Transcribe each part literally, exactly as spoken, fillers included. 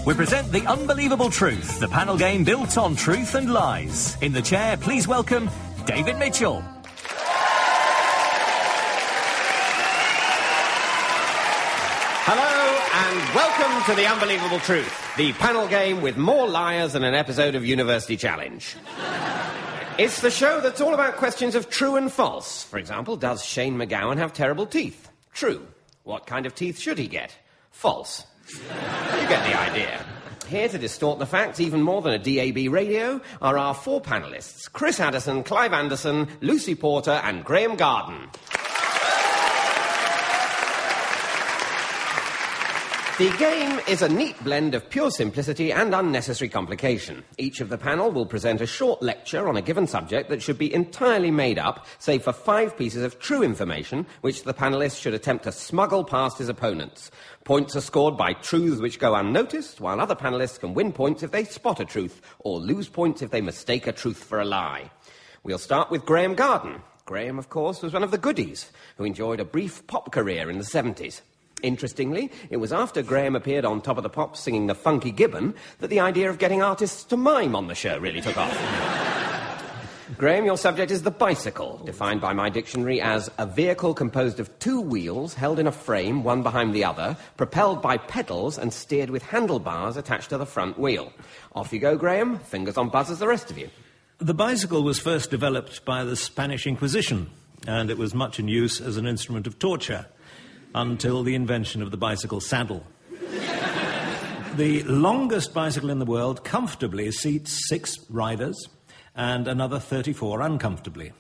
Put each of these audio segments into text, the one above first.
We present The Unbelievable Truth, the panel game built on truth and lies. In the chair, please welcome David Mitchell. Hello and welcome to The Unbelievable Truth, the panel game with more liars than an episode of University Challenge. It's the show that's all about questions of true and false. For example, does Shane McGowan have terrible teeth? True. What kind of teeth should he get? False. You get the idea. Here to distort the facts even more than a D A B radio are our four panellists, Chris Addison, Clive Anderson, Lucy Porter and Graham Garden. The game is a neat blend of pure simplicity and unnecessary complication. Each of the panel will present a short lecture on a given subject that should be entirely made up, save for five pieces of true information which the panelist should attempt to smuggle past his opponents. Points are scored by truths which go unnoticed, while other panellists can win points if they spot a truth, or lose points if they mistake a truth for a lie. We'll start with Graham Garden. Graham, of course, was one of the goodies, who enjoyed a brief pop career in the seventies. Interestingly, it was after Graham appeared on Top of the Pops singing The Funky Gibbon that the idea of getting artists to mime on the show really took off. Graham, your subject is the bicycle, defined by my dictionary as a vehicle composed of two wheels held in a frame, one behind the other, propelled by pedals and steered with handlebars attached to the front wheel. Off you go, Graham. Fingers on buzzers, the rest of you. The bicycle was first developed by the Spanish Inquisition, and it was much in use as an instrument of torture, until the invention of the bicycle saddle. The longest bicycle in the world comfortably seats six riders and another thirty-four uncomfortably.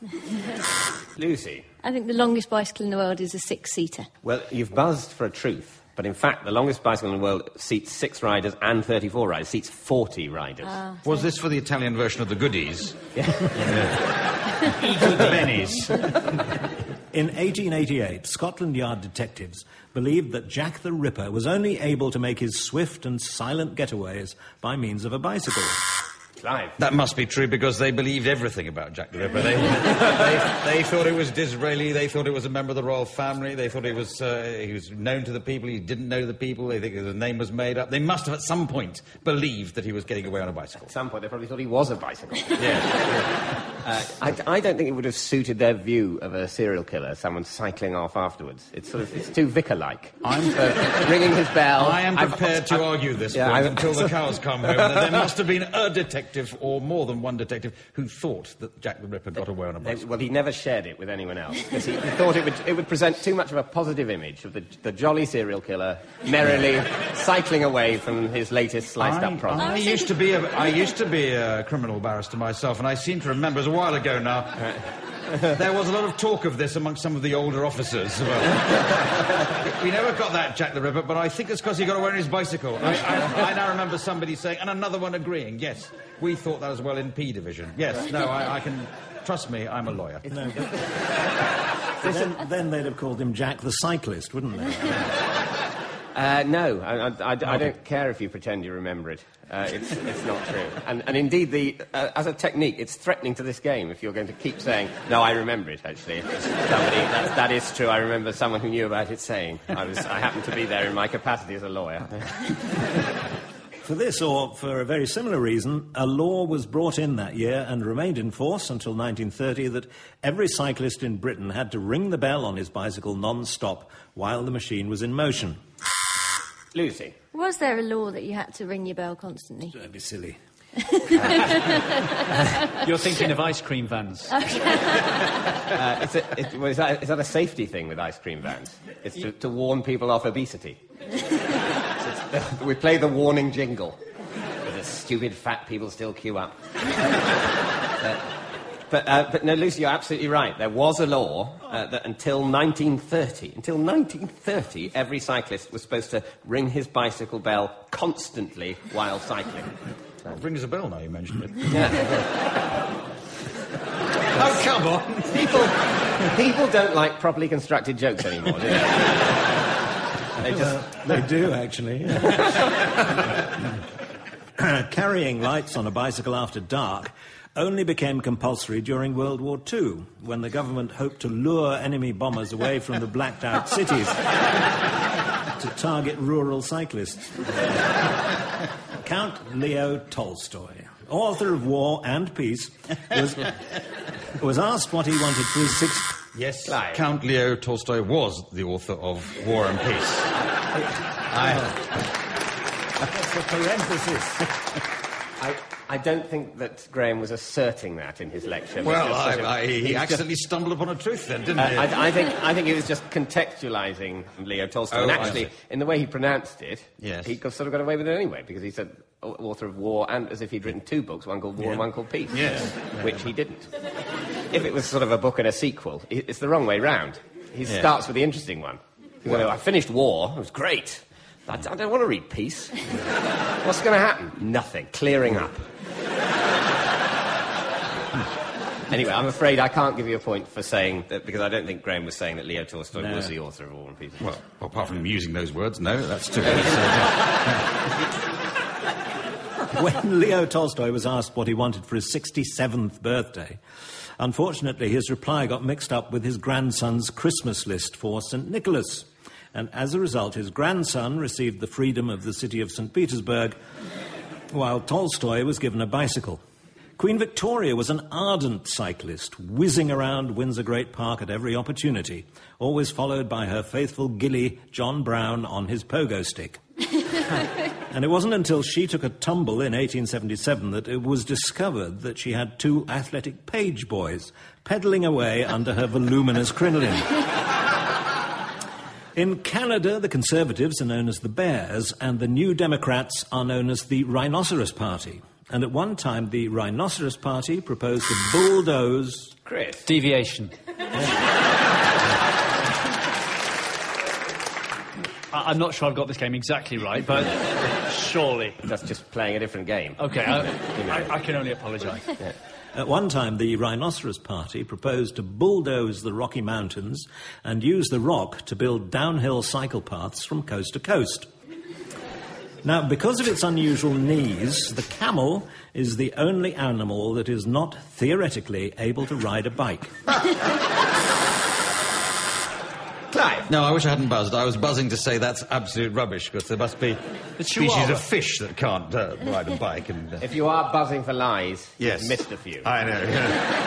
Lucy? I think the longest bicycle in the world is a six-seater. Well, you've buzzed for a truth, but in fact the longest bicycle in the world seats six riders and thirty-four riders, seats forty riders. Uh, Was this for the Italian version of the goodies? Yeah. Eat the bennies. In eighteen eighty-eight, Scotland Yard detectives believed that Jack the Ripper was only able to make his swift and silent getaways by means of a bicycle. Clive? That must be true because they believed everything about Jack the Ripper. They, they, they thought it was Disraeli, they thought it was a member of the royal family, they thought it was, uh, he was known to the people, he didn't know the people, they think his name was made up. They must have at some point believed that he was getting away on a bicycle. At some point they probably thought he was a bicycle. Yeah. Uh, I, I don't think it would have suited their view of a serial killer, someone cycling off afterwards. It's sort of, it's too vicar-like. I'm uh, ringing his bell. I am prepared I've, to I've, argue this yeah, point I've, until the cows come home. There must have been a detective, or more than one detective, who thought that Jack the Ripper got away on a bicycle. Well, he never shared it with anyone else, because he, he thought it would, it would present too much of a positive image of the, the jolly serial killer merrily cycling away from his latest sliced-up project. I used to be a, I used to be a criminal barrister myself, and I seem to remember, it was a while ago now, there was a lot of talk of this amongst some of the older officers. Well, we never got that Jack the Ripper, but I think it's because he got away on his bicycle. I, I, I now remember somebody saying, and another one agreeing, yes, we thought that as well in P Division. Yes, no, I, I can... Trust me, I'm a lawyer. No, but then, then they'd have called him Jack the Cyclist, wouldn't they? Uh, no, I, I, I, I don't care if you pretend you remember it. Uh, it's, it's not true. And, and indeed, the, uh, as a technique, it's threatening to this game if you're going to keep saying, no, I remember it, actually. Somebody, that, that is true. I remember someone who knew about it saying. I, was, I happened to be there in my capacity as a lawyer. For this, or for a very similar reason, a law was brought in that year and remained in force until nineteen thirty that every cyclist in Britain had to ring the bell on his bicycle non-stop while the machine was in motion. Lucy? Was there a law that you had to ring your bell constantly? Don't be silly. You're thinking of ice cream vans. Okay. uh, it's a, it, well, is, that, is that a safety thing with ice cream vans? It's to, to warn people off obesity. It's, we play the warning jingle. But the stupid fat people still queue up. uh, But, uh, but no, Lucy, you're absolutely right. There was a law uh, that until nineteen thirty, until nineteen thirty, every cyclist was supposed to ring his bicycle bell constantly while cycling. Well, it rings a bell now you mentioned it. Yeah. Oh, come on. People, people don't like properly constructed jokes anymore, do they? They just... Well, they do, actually. Carrying lights on a bicycle after dark only became compulsory during World War Two, when the government hoped to lure enemy bombers away from the blacked-out cities. to target rural cyclists. Count Leo Tolstoy, author of War and Peace, was, was asked what he wanted for his sixth... Yes, Clive. Count Leo Tolstoy was the author of War and Peace. I... That's the parenthesis. I, I don't think that Graham was asserting that in his lecture. Well, It was sort of- I, I, he, was accidentally just- stumbled upon a truth then, didn't Uh, he? I, I think I think he was just contextualising Leo Tolstoy. Oh, and I actually, see. in the way he pronounced it, Yes. he got, sort of got away with it anyway, because he said au- author of War, and as if he'd written two books, one called War and one called Peace. Yes. Which he didn't. If it was sort of a book and a sequel, i- it's the wrong way round. He Yes. starts with the interesting one. You go, I finished War, it was great. I, d- I don't want to read Peace. What's going to happen? Nothing. Clearing up. Anyway, I'm afraid I can't give you a point for saying that, because I don't think Graham was saying that Leo Tolstoy No. was the author of War and Peace. Well, apart from using those words, no, that's true. When Leo Tolstoy was asked what he wanted for his sixty-seventh birthday, unfortunately his reply got mixed up with his grandson's Christmas list for Saint Nicholas. And as a result, his grandson received the freedom of the city of Saint Petersburg, while Tolstoy was given a bicycle. Queen Victoria was an ardent cyclist, whizzing around Windsor Great Park at every opportunity, always followed by her faithful gilly, John Brown, on his pogo stick. And it wasn't until she took a tumble in eighteen seventy-seven that it was discovered that she had two athletic page boys pedalling away under her voluminous crinoline. In Canada, the Conservatives are known as the Bears, and the New Democrats are known as the Rhinoceros Party. And at one time, the Rhinoceros Party proposed to bulldoze... Chris. Deviation. I- I'm not sure I've got this game exactly right, but surely. That's just playing a different game. Okay, I, I, I can only apologise. At one time, the Rhinoceros Party proposed to bulldoze the Rocky Mountains and use the rock to build downhill cycle paths from coast to coast. Now, because of its unusual knees, the camel is the only animal that is not theoretically able to ride a bike. Clive. No, I wish I hadn't buzzed. I was buzzing to say that's absolute rubbish, because there must be The species chihuahua. of fish that can't uh, ride a bike. And uh, If you are buzzing for lies, yes, you've missed a few. I know. Yeah.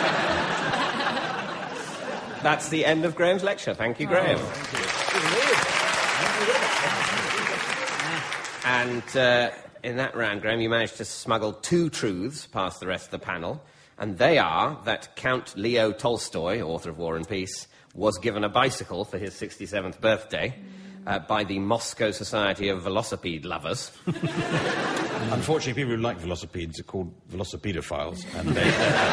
That's the end of Graham's lecture. Thank you, Graham. And uh, in that round, Graham, you managed to smuggle two truths past the rest of the panel, and they are that Count Leo Tolstoy, author of War and Peace, was given a bicycle for his sixty-seventh birthday uh, by the Moscow Society of Velocipede Lovers. Unfortunately, people who like velocipedes are called velocipedophiles, and they...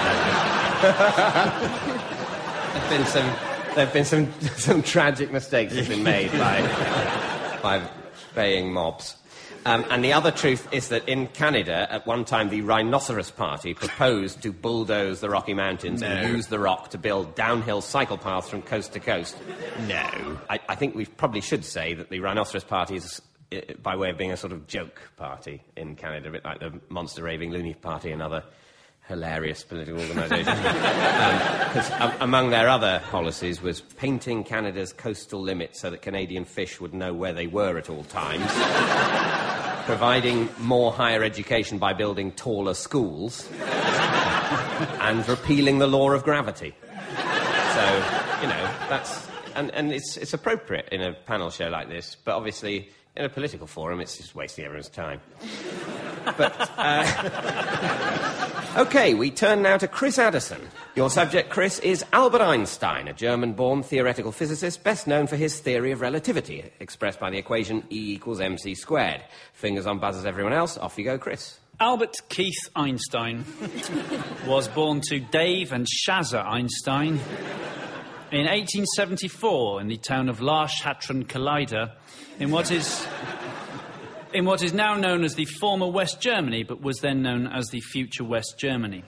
There've been some, there've been some, some tragic mistakes have been made by, by baying mobs. Um, and the other truth is that in Canada, at one time, the Rhinoceros Party proposed to bulldoze the Rocky Mountains and No. use the rock to build downhill cycle paths from coast to coast. No. I, I think we probably should say that the Rhinoceros Party is, uh, by way of being a sort of joke party in Canada, a bit like the Monster Raving Loony Party and other hilarious political organisations. Because um, among their other policies was painting Canada's coastal limits so that Canadian fish would know where they were at all times, providing more higher education by building taller schools, and repealing the law of gravity. So, you know, that's... And, and it's, it's appropriate in a panel show like this, but obviously in a political forum it's just wasting everyone's time. But, uh... OK, we turn now to Chris Addison. Your subject, Chris, is Albert Einstein, a German-born theoretical physicist best known for his theory of relativity, expressed by the equation E equals mc squared. Fingers on buzzers, everyone else. Off you go, Chris. Albert Keith Einstein was born to Dave and Shaza Einstein in eighteen seventy-four in the town of La Châtellerault, in what is... in what is now known as the former West Germany, but was then known as the future West Germany.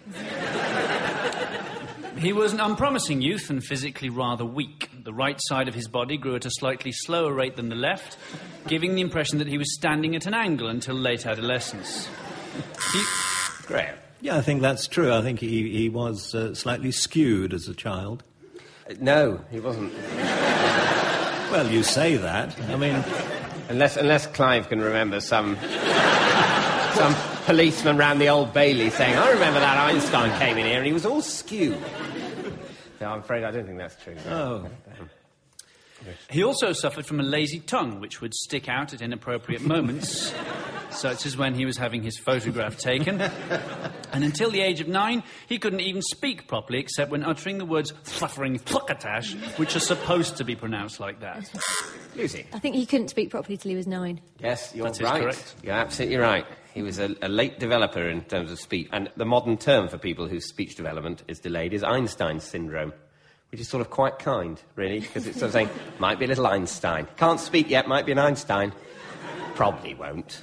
He was an unpromising youth and physically rather weak. The right side of his body grew at a slightly slower rate than the left, giving the impression that he was standing at an angle until late adolescence. He... Graham. Yeah, I think that's true. I think he, he was uh, slightly skewed as a child. Uh, no, he wasn't. Well, you say that. I mean, Unless, unless Clive can remember some... some policeman round the Old Bailey saying, I remember that Einstein came in here and he was all skewed. No, I'm afraid I don't think that's true. Oh. He also suffered from a lazy tongue, which would stick out at inappropriate moments, such as when he was having his photograph taken. And until the age of nine, he couldn't even speak properly except when uttering the words fluffering thuckatash, which are supposed to be pronounced like that. Lucy? I think he couldn't speak properly till he was nine. Yes, you're That is right. correct. You're absolutely right. He was a, a late developer in terms of speech. And the modern term for people whose speech development is delayed is Einstein syndrome, which is sort of quite kind, really, because it's sort of saying, might be a little Einstein. Can't speak yet, might be an Einstein. Probably won't.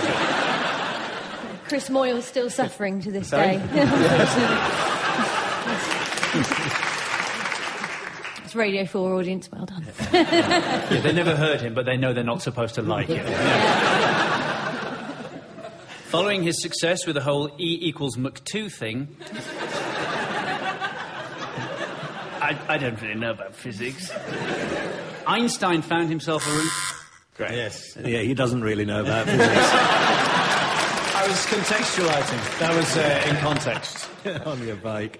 Chris Moyle's still suffering to this Sorry? day. It's Radio four audience, well done. Yeah, they never heard him, but they know they're not supposed to like him. Following his success with the whole E equals Mach two thing... I, I don't really know about physics. Einstein found himself a... Re- Great. Yes. Yeah, he doesn't really know about physics. I was contextualising. That was uh, in context. On your bike.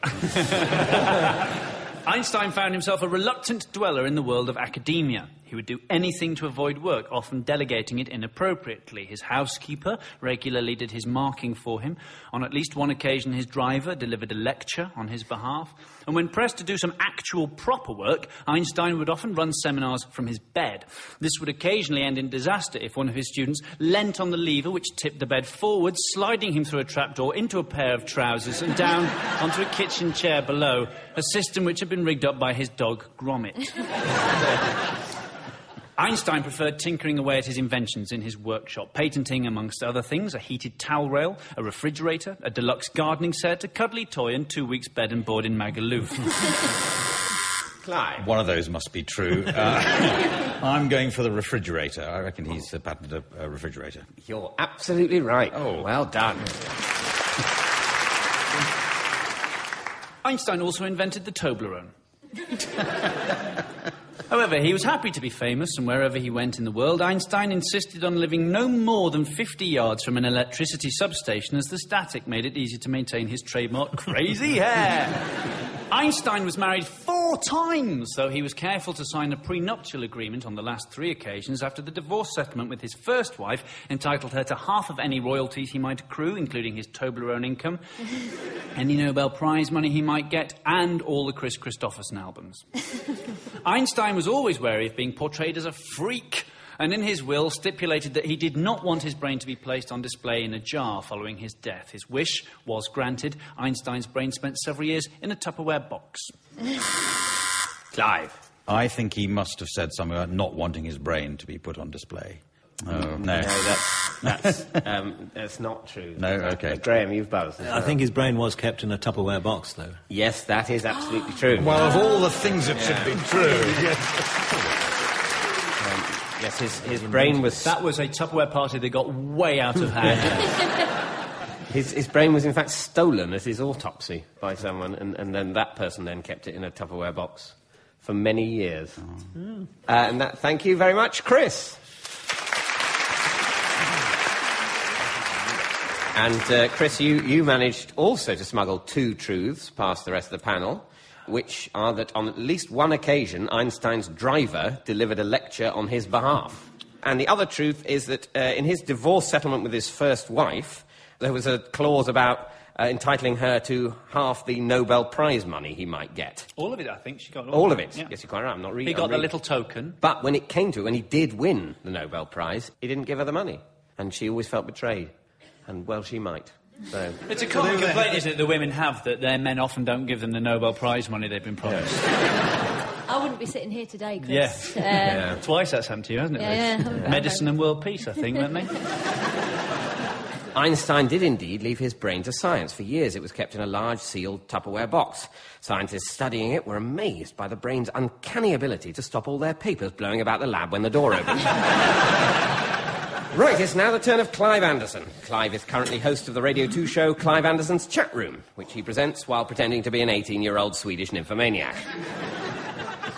Einstein found himself a reluctant dweller in the world of academia. He would do anything to avoid work, often delegating it inappropriately. His housekeeper regularly did his marking for him. On at least one occasion, his driver delivered a lecture on his behalf. And when pressed to do some actual proper work, Einstein would often run seminars from his bed. This would occasionally end in disaster if one of his students leant on the lever which tipped the bed forward, sliding him through a trapdoor into a pair of trousers and down onto a kitchen chair below, a system which had been rigged up by his dog, Gromit. Einstein preferred tinkering away at his inventions in his workshop, patenting, amongst other things, a heated towel rail, a refrigerator, a deluxe gardening set, a cuddly toy, and two weeks' bed and board in Magaluf. Clive? One of those must be true. Uh, I'm going for the refrigerator. I reckon he's uh, patented a, a refrigerator. You're absolutely right. Oh. Well done. Einstein also invented the Toblerone. However, he was happy to be famous, and wherever he went in the world, Einstein insisted on living no more than fifty yards from an electricity substation, as the static made it easier to maintain his trademark crazy hair. Einstein was married four times, though he was careful to sign a prenuptial agreement on the last three occasions after the divorce settlement with his first wife entitled her to half of any royalties he might accrue, including his Toblerone income, any Nobel Prize money he might get, and all the Chris Christopherson albums. Einstein was always wary of being portrayed as a freak, and in his will stipulated that he did not want his brain to be placed on display in a jar following his death. His wish was granted. Einstein's brain spent several years in a Tupperware box. Clive? I think he must have said something about not wanting his brain to be put on display. Oh, no. No, that's, that's, um, that's not true. No, okay. Uh, Graham, you've buzzed. I think his brain was kept in a Tupperware box, though. Yes, that is absolutely true. Well, of all the things that should be true, yes. Um, yes, his, his brain was... That was a Tupperware party that got way out of hand. His, his brain was, in fact, stolen at his autopsy by someone, and, and then that person then kept it in a Tupperware box for many years. Oh. Uh, and that, thank you very much, Chris. And, uh, Chris, you, you managed also to smuggle two truths past the rest of the panel, which are that on at least one occasion, Einstein's driver delivered a lecture on his behalf. And the other truth is that uh, in his divorce settlement with his first wife, there was a clause about uh, entitling her to half the Nobel Prize money he might get. All of it, I think. She got All of it? Yeah. Yes, you're quite right. I'm not reading. He got I'm the reading. little token. But when it came to it, when he did win the Nobel Prize, he didn't give her the money. And she always felt betrayed. And, well, she might. So. It's a common complaint, isn't it, the women have, that their men often don't give them the Nobel Prize money they've been promised. I wouldn't be sitting here today, Chris. Yes. Uh, Yeah. Twice that's happened to you, hasn't it? Yeah, Liz? yeah. Medicine and world peace, I think, weren't they? Einstein did indeed leave his brain to science. For years it was kept in a large sealed Tupperware box. Scientists studying it were amazed by the brain's uncanny ability to stop all their papers blowing about the lab when the door opened. Right, it's now the turn of Clive Anderson. Clive is currently host of the Radio two show Clive Anderson's Chat Room, which he presents while pretending to be an eighteen-year-old Swedish nymphomaniac.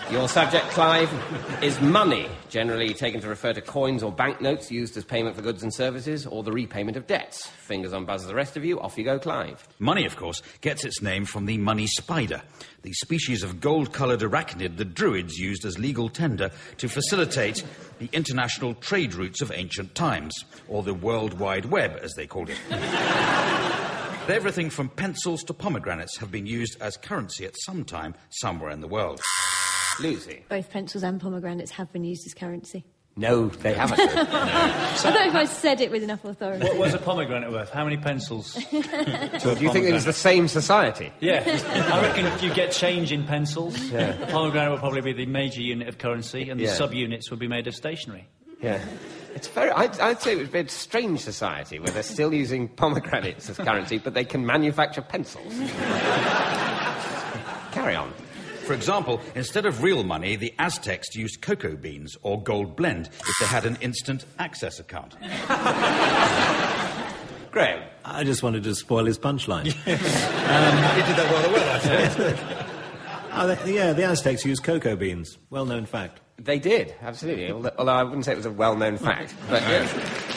Your subject, Clive, is money, generally taken to refer to coins or banknotes used as payment for goods and services, or the repayment of debts. Fingers on buzzer, the rest of you. Off you go, Clive. Money, of course, gets its name from the money spider, the species of gold-coloured arachnid the Druids used as legal tender to facilitate the international trade routes of ancient times, or the World Wide Web, as they called it. Everything from pencils to pomegranates have been used as currency at some time somewhere in the world. Lucy. Both pencils and pomegranates have been used as currency. No, they haven't. No. I don't know if I said it with enough authority. What was a pomegranate worth? How many pencils? So do you think it was the same society? Yeah. I reckon if you get change in pencils, Yeah. a pomegranate will probably be the major unit of currency, and the Yeah. sub-units will be made of stationery. Yeah. It's very... I'd, I'd say it would be a strange society where they're still using pomegranates as currency, but they can manufacture pencils. Carry on. For example, instead of real money, the Aztecs used cocoa beans or gold blend if they had an instant access account. Graham. I just wanted to spoil his punchline. um, you did that rather well, I think. Oh, they, yeah, the Aztecs used cocoa beans. Well-known fact. They did, absolutely. Although, although I wouldn't say it was a well-known fact. But yes.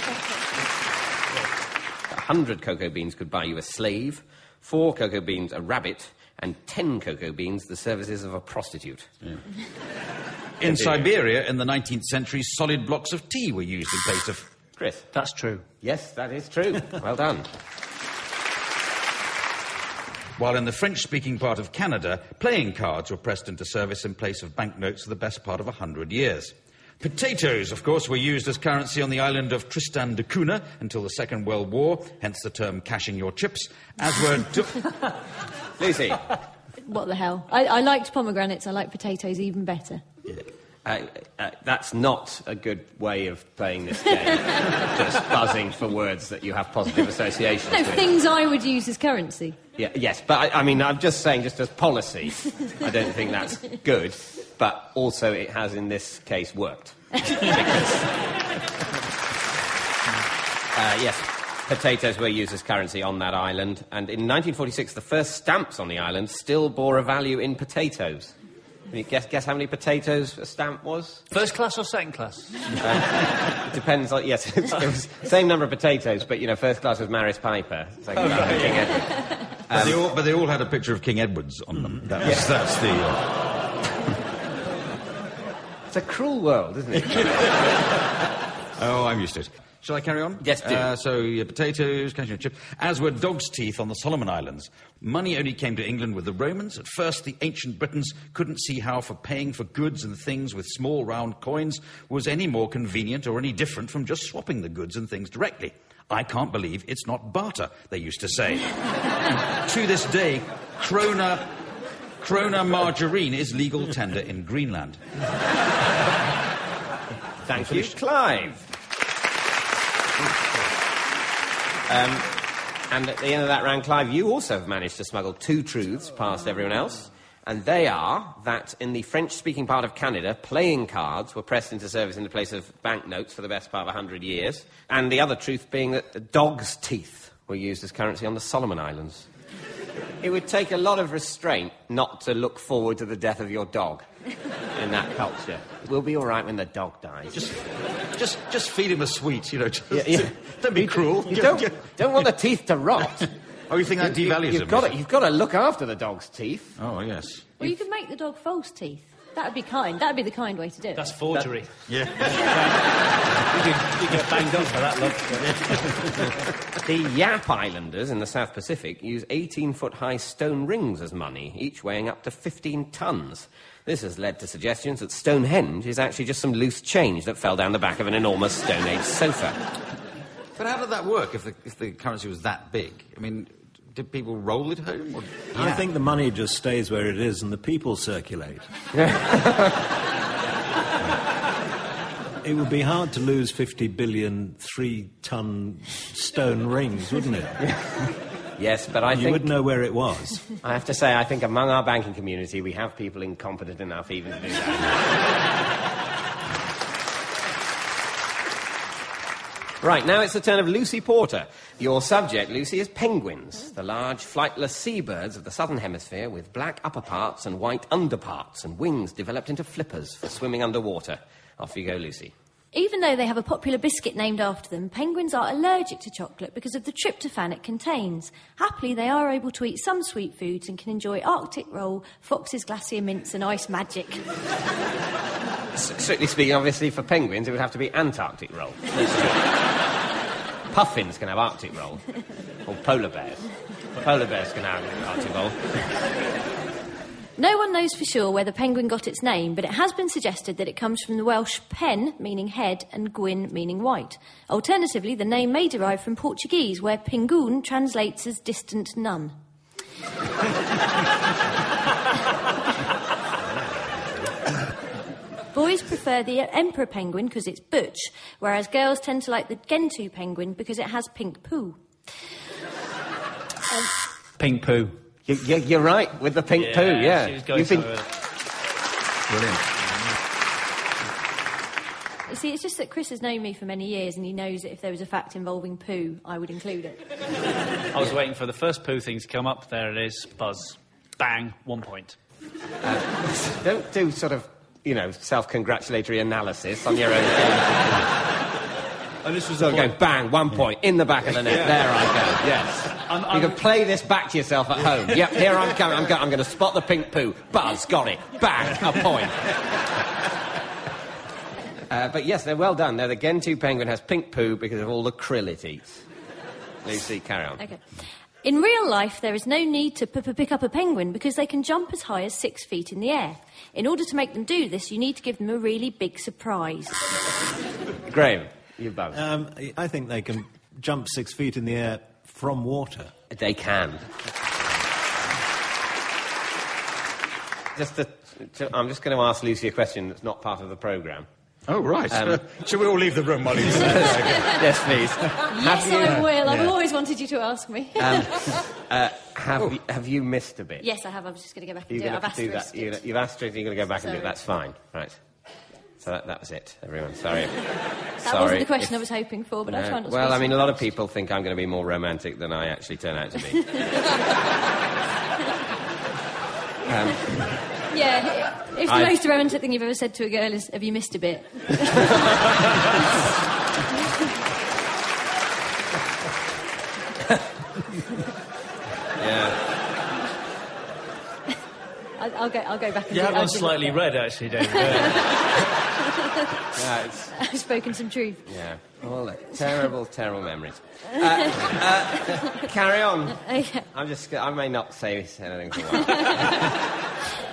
A hundred cocoa beans could buy you a slave, four cocoa beans a rabbit, and ten cocoa beans the services of a prostitute. Yeah. In Siberia, in the nineteenth century, solid blocks of tea were used in place of... Chris. That's true. Yes, that is true. Well done. While in the French-speaking part of Canada, playing cards were pressed into service in place of banknotes for the best part of a hundred years. Potatoes, of course, were used as currency on the island of Tristan da Cunha until the Second World War, hence the term cashing your chips, as were... Do- Lucy. What the hell? I, I liked pomegranates. I like potatoes even better. Uh, uh, that's not a good way of playing this game. Just buzzing for words that you have positive associations No, with. things I would use as currency. Yeah, yes, but I, I mean, I'm just saying, just as policy, I don't think that's good. But also, it has in this case worked. Because, uh, yes, potatoes were used as currency on that island, and in nineteen forty-six, the first stamps on the island still bore a value in potatoes. Can you guess, guess how many potatoes a stamp was? First class or second class? Uh, it depends on... Yes, it was the same number of potatoes, but, you know, first class was Maris Piper. Second class was King Edward. But, they all, but they all had a picture of King Edward's on them. That was, Yes. That's the... Uh... It's a cruel world, isn't it? Oh, I'm used to it. Shall I carry on? Yes, do. Uh, so, yeah, potatoes, cashing a chip, as were dog's teeth on the Solomon Islands. Money only came to England with the Romans. At first, the ancient Britons couldn't see how for paying for goods and things with small round coins was any more convenient or any different from just swapping the goods and things directly. I can't believe it's not barter, they used to say. To this day, krona, krona margarine is legal tender in Greenland. Thank you, Clive. Um, and at the end of that round, Clive, you also have managed to smuggle two truths past everyone else. And they are that in the French-speaking part of Canada, playing cards were pressed into service in the place of banknotes for the best part of a hundred years. And the other truth being that the dog's teeth were used as currency on the Solomon Islands. It would take a lot of restraint not to look forward to the death of your dog in that culture. We'll be all right when the dog dies. Just, just, just feed him a sweet, you know. Just, Yeah, yeah. Don't be cruel. You don't, don't want the teeth to rot. Oh, you think that You- devalues you've him? got is to, it? You've got to look after the dog's teeth. Oh, yes. Well, you could make the dog false teeth. That would be kind. That would be the kind way to do it. That's forgery. Yeah. You get, you get banged up for that, love. The Yap Islanders in the South Pacific use eighteen-foot-high stone rings as money, each weighing up to fifteen tons. This has led to suggestions that Stonehenge is actually just some loose change that fell down the back of an enormous Stone Age sofa. But how did that work if the, if the currency was that big? I mean, did people roll it home? Or... I think the money just stays where it is and the people circulate. It would be hard to lose fifty billion three-ton stone rings, wouldn't it? Yes, but I you think... would know where it was. I have to say, I think among our banking community, we have people incompetent enough even to do that. Right, now it's the turn of Lucy Porter. Your subject, Lucy, is penguins, the large, flightless seabirds of the southern hemisphere with black upperparts and white underparts and wings developed into flippers for swimming underwater. Off you go, Lucy. Even though they have a popular biscuit named after them, penguins are allergic to chocolate because of the tryptophan it contains. Happily, they are able to eat some sweet foods and can enjoy Arctic roll, Fox's glacier mints and ice magic. S- strictly speaking, obviously, for penguins, it would have to be Antarctic roll. Puffins can have Arctic roll. Or polar bears. Polar bears can have Arctic roll. No one knows for sure where the penguin got its name, but it has been suggested that it comes from the Welsh pen, meaning head, and gwyn, meaning white. Alternatively, the name may derive from Portuguese, where pingoon translates as distant nun. Boys prefer the emperor penguin because it's butch, whereas girls tend to like the Gentoo penguin because it has pink poo. Um, pink poo. You, you, you're right, with the pink yeah, poo, yeah. She was going You've been... Brilliant. You see, it's just that Chris has known me for many years and he knows that if there was a fact involving poo, I would include it. I was waiting for the first poo thing to come up. There it is. Buzz. Bang. One point. Uh, don't do sort of, you know, self-congratulatory analysis on your own. And this was so going, bang, one point, in the back of the net. Yeah. There I go, yes. I'm, I'm... You can play this back to yourself at home. Yep, here I'm coming. I'm, go- I'm going to spot the pink poo. Buzz, got it. Bang, a point. uh, but yes, they're well done. They're the Gentoo penguin has pink poo because of all the krill it eats. Lucy, carry on. Okay. In real life, there is no need to p- p- pick up a penguin because they can jump as high as six feet in the air. In order to make them do this, you need to give them a really big surprise. Graham, you both. Um, I think they can jump six feet in the air from water. They can. Just to, to, I'm just going to ask Lucy a question that's not part of the programme. Oh, right. Um, Shall we all leave the room while you say Yes, please. Yes, you, I will. I've yeah. always wanted you to ask me. Um, uh, have, you, have you missed a bit? Yes, I have. I was just going to go back and You're do it. going I've to do that. asterisked You're it. gonna, you've asterisked, you're going to go back Sorry. and do it. That's fine. Right. So that, that was it, everyone. Sorry. That Sorry. wasn't the question If, I was hoping for, but I'll no, try not to Well, waste I mean, too a lot of much. people think I'm going to be more romantic than I actually turn out to be. um, Yeah, if the I- most romantic thing you've ever said to a girl is, have you missed a bit? yeah. I'll, I'll, go, I'll go back and You do have it. I'll gone do it slightly there. red, actually, David. Yeah, it's, I've spoken some truth. yeah. All the terrible, terrible memories. Uh, uh, carry on. Okay. I'm just. I may not say anything for a while.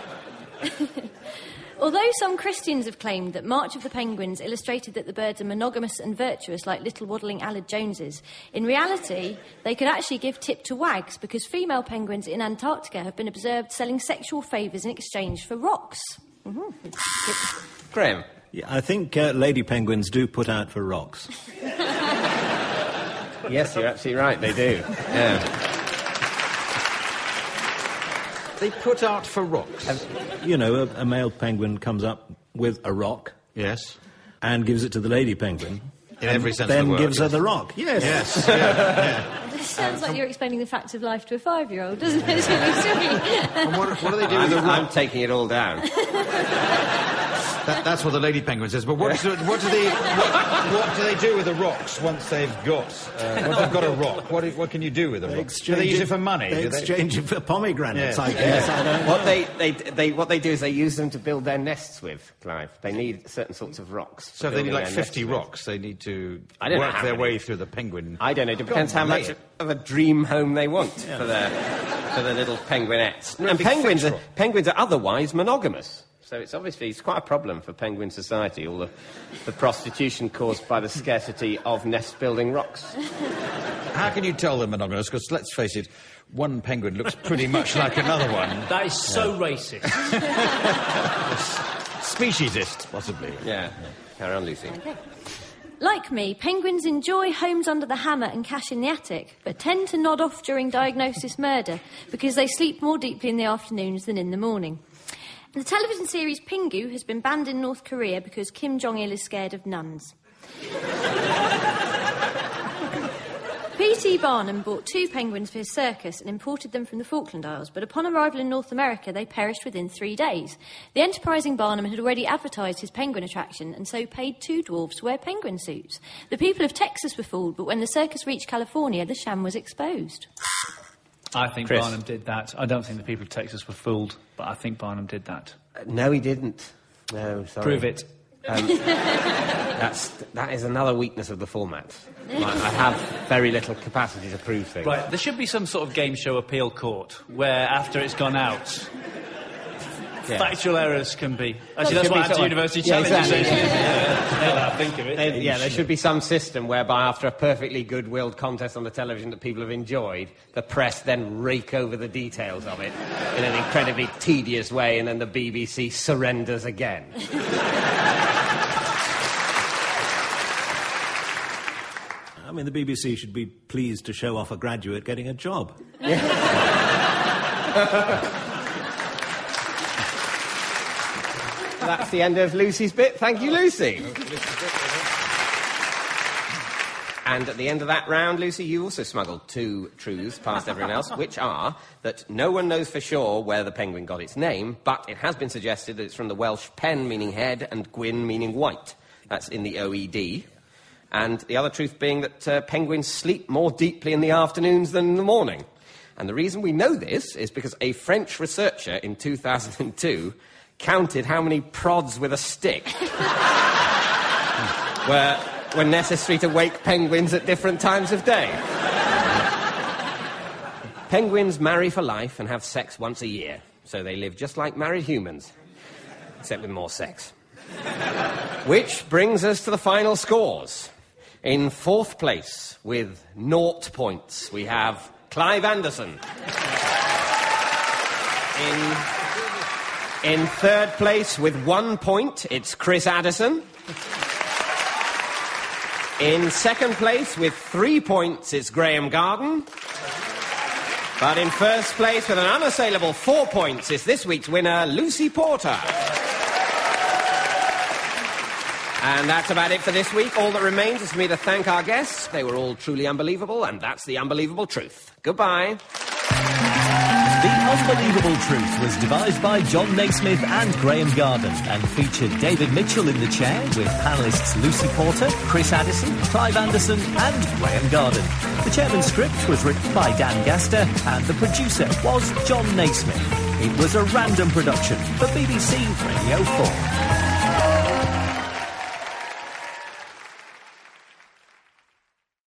Although some Christians have claimed that March of the Penguins illustrated that the birds are monogamous and virtuous like little waddling Aled Joneses, in reality, they could actually give tip to wags because female penguins in Antarctica have been observed selling sexual favours in exchange for rocks. Mm-hmm. Graham. Yeah, I think uh, lady penguins do put out for rocks. Yes, you're absolutely right. They do. Yeah. They put out for rocks. You know, a, a male penguin comes up with a rock Yes. and gives it to the lady penguin. In every sense then of the word. gives her yes. the rock. Yes. Yes. yeah, yeah. This sounds like you're explaining the facts of life to a five-year-old, doesn't it? It's really silly. And what, what do they do I'm, with the rock? I'm taking it all down. That, that's what the lady penguin says. But what, do, what do they what, what do they do with the rocks once they've got uh, once they've got a rock? What, what can you do with a rock? Do they use it for money? They do exchange it for pomegranates, Yeah. I guess. I don't know. What they, they, they, what they do is they use them to build their nests with, Clive. They need certain sorts of rocks. So if for they need building like their fifty nests with. rocks, they need to I don't know work how their many. way through the penguin. I don't know. It depends Go how on, much lay it. of a dream home they want for their for their little penguinettes. And penguins are, fetch rock. penguins are otherwise monogamous. So it's obviously it's quite a problem for penguin society, all the, the prostitution caused by the scarcity of nest-building rocks. How can you tell they're monogamous? Because let's face it, one penguin looks pretty much like another one. That is so racist. Speciesist, possibly. Yeah. Carry on, Lucy. Okay. Like me, penguins enjoy homes under the hammer and cash in the attic, but tend to nod off during diagnosis murder because they sleep more deeply in the afternoons than in the morning. The television series Pingu has been banned in North Korea because Kim Jong-il is scared of nuns. P T Barnum bought two penguins for his circus and imported them from the Falkland Isles, but upon arrival in North America, they perished within three days. The enterprising Barnum had already advertised his penguin attraction and so paid two dwarves to wear penguin suits. The people of Texas were fooled, but when the circus reached California, the sham was exposed. I think Chris. Barnum did that. I don't think the people of Texas were fooled, but I think Barnum did that. Uh, no, he didn't. No, sorry. Prove it. Um, that's, that is another weakness of the format. I, I have very little capacity to prove things. Right, there should be some sort of game show appeal court where, after it's gone out, Yeah. factual errors can be... Actually, Well, that's could what be Anti sort of- University yeah, Challenge exactly. is. Yeah, now that I think of it. There- yeah, there should be some system whereby after a perfectly good-willed contest on the television that people have enjoyed, the press then rake over the details of it in an incredibly tedious way, and then the B B C surrenders again. I mean, the B B C should be pleased to show off a graduate getting a job. That's the end of Lucy's bit. Thank you, Lucy. And at the end of that round, Lucy, you also smuggled two truths past everyone else, which are that no one knows for sure where the penguin got its name, but it has been suggested that it's from the Welsh pen, meaning head, and gwyn, meaning white. That's in the O E D. And the other truth being that uh, penguins sleep more deeply in the afternoons than in the morning. And the reason we know this is because a French researcher in two thousand two counted how many prods with a stick were, were necessary to wake penguins at different times of day. Penguins marry for life and have sex once a year, so they live just like married humans, except with more sex. Which brings us to the final scores. In fourth place, with naught points, we have Clive Anderson. In, in third place, with one point, it's Chris Addison. In second place, with three points, it's Graham Garden. But in first place, with an unassailable four points, is this week's winner, Lucy Porter. And that's about it for this week. All that remains is for me to thank our guests. They were all truly unbelievable, and that's the unbelievable truth. Goodbye. The Unbelievable Truth was devised by John Naismith and Graham Garden and featured David Mitchell in the chair with panellists Lucy Porter, Chris Addison, Clive Anderson and Graham Garden. The chairman's script was written by Dan Gaster and the producer was John Naismith. It was a random production for B B C Radio four.